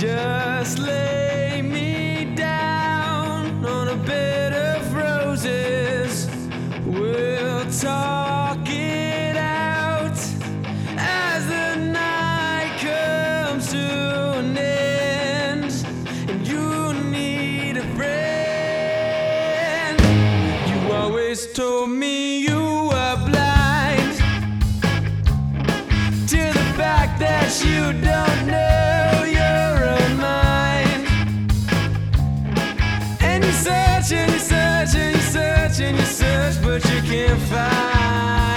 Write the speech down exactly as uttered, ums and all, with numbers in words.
Just lay me down on a bed of roses. We'll talk it out as the night comes to an end, and you need a friend. You always told me you were blind to the fact that you don't know your own mind. And you search and you search and you search and you search, but you can't find